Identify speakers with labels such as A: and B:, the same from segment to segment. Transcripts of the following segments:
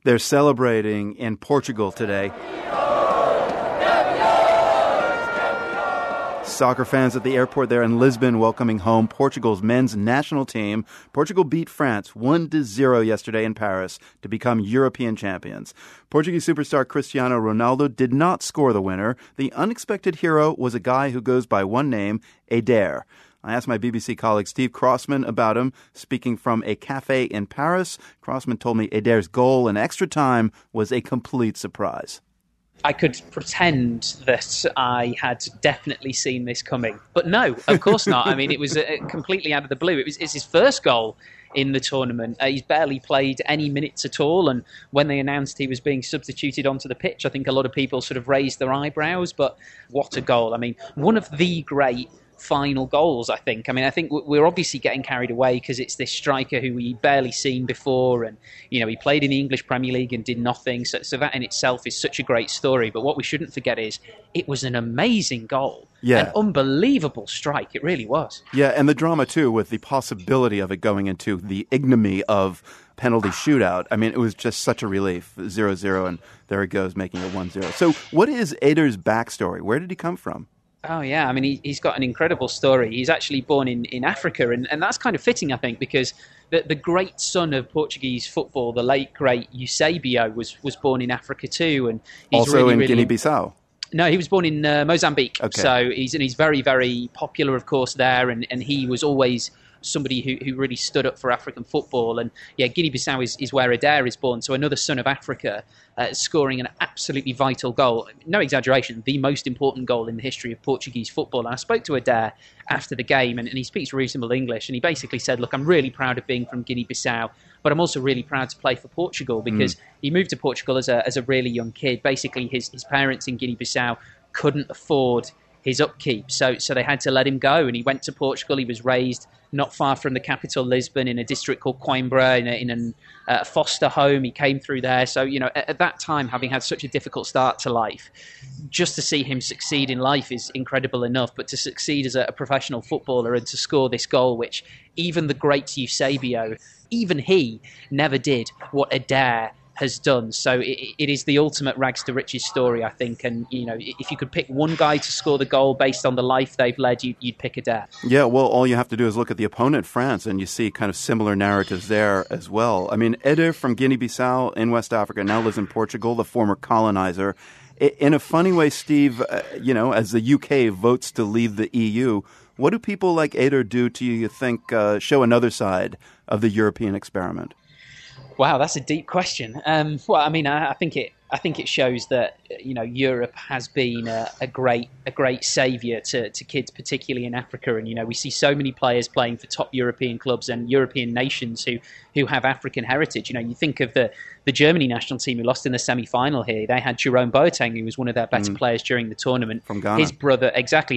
A: They're celebrating in Portugal today. Soccer fans at the airport there in Lisbon welcoming home Portugal's men's national team. Portugal beat France 1-0 yesterday in Paris to become European champions. Portuguese superstar Cristiano Ronaldo did not score the winner. The unexpected hero was a guy who goes by one name, Eder. I asked my BBC colleague Steve Crossman about him. Speaking from a cafe in Paris, Crossman told me Eder's goal in extra time was a complete surprise.
B: I could pretend that I had definitely seen this coming. But no, of course not. I mean, it was completely out of the blue. It's his first goal in the tournament. He's barely played any minutes at all. And when they announced he was being substituted onto the pitch, I think a lot of people sort of raised their eyebrows. But what a goal. I mean, one of the great final goals, I think. I mean, I think we're obviously getting carried away because it's this striker who we barely seen before, and you know, he played in the English Premier League and did nothing, so that in itself is such a great story. But what we shouldn't forget is it was an amazing goal. An unbelievable strike, it really was.
A: Yeah, and the drama too, with the possibility of it going into the ignominy of penalty shootout. I mean, it was just such a relief, 0-0, and there it goes, making it 1-0. So what is Eder's backstory? Where did he come from?
B: Oh, yeah. I mean, he's got an incredible story. He's actually born in Africa, and that's kind of fitting, I think, because the great son of Portuguese football, the late, great Eusebio, was born in Africa too. And he's
A: also in Guinea-Bissau?
B: No, he was born in Mozambique.
A: Okay.
B: So he's very, very popular, of course, there, and he was always somebody who really stood up for African football. And yeah, Guinea-Bissau is where Eder is born, so another son of Africa, scoring an absolutely vital goal. No exaggeration, the most important goal in the history of Portuguese football. And I spoke to Eder after the game, and he speaks reasonable English, and he basically said, look, I'm really proud of being from Guinea-Bissau, but I'm also really proud to play for Portugal, because he moved to Portugal as a really young kid. Basically, his parents in Guinea-Bissau couldn't afford his upkeep, so they had to let him go, and he went to Portugal. He was raised not far from the capital, Lisbon, in a district called Coimbra, in a foster home. He came through there. So, you know, at that time, having had such a difficult start to life, just to see him succeed in life is incredible enough. But to succeed as a professional footballer and to score this goal, which even the great Eusebio, even he never did what Eder has done. So it is the ultimate rags to riches story, I think. And, you know, if you could pick one guy to score the goal based on the life they've led, you'd pick Eder.
A: Yeah, well, all you have to do is look at the opponent, France, and you see kind of similar narratives there as well. I mean, Eder from Guinea-Bissau in West Africa now lives in Portugal, the former colonizer. In a funny way, Steve, you know, as the UK votes to leave the EU, what do people like Eder do to you think show another side of the European experiment?
B: Wow, that's a deep question. Well, I mean, I think it shows that, you know, Europe has been a great saviour to kids, particularly in Africa. And, you know, we see so many players playing for top European clubs and European nations who have African heritage. You know, you think of the Germany national team who lost in the semi-final here. They had Jerome Boateng, who was one of their better players during the tournament.
A: From Ghana.
B: His brother,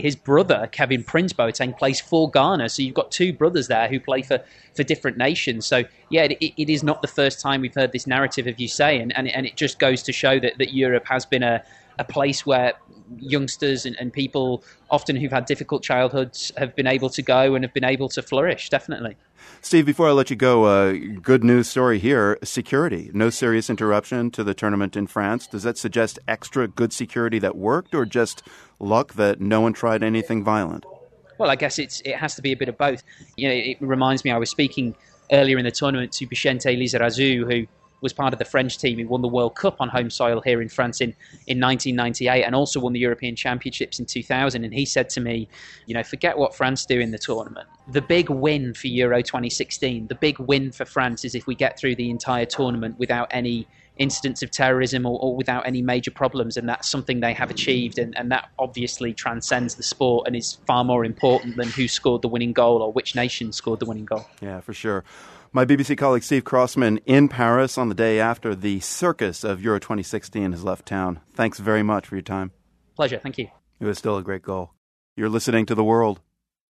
B: Kevin Prince Boateng, plays for Ghana. So you've got two brothers there who play for different nations. So, yeah, it is not the first time we've heard this narrative, as you say, and it just goes to show that Europe has been a place where youngsters and people often who've had difficult childhoods have been able to go and have been able to flourish, definitely.
A: Steve, before I let you go, good news story here, security. No serious interruption to the tournament in France. Does that suggest extra good security that worked, or just luck that no one tried anything violent?
B: Well, I guess it has to be a bit of both. You know, it reminds me, I was speaking earlier in the tournament to Vicente Lizarazu, who was part of the French team who won the World Cup on home soil here in France in 1998, and also won the European Championships in 2000. And he said to me, you know, forget what France do in the tournament. The big win for Euro 2016, the big win for France is if we get through the entire tournament without any incidents of terrorism or without any major problems, and that's something they have achieved, and that obviously transcends the sport and is far more important than who scored the winning goal or which nation scored the winning goal.
A: Yeah, for sure. My BBC colleague Steve Crossman in Paris on the day after the circus of Euro 2016 has left town. Thanks very much for your time.
B: Pleasure, thank you.
A: It was still a great goal. You're listening to The World.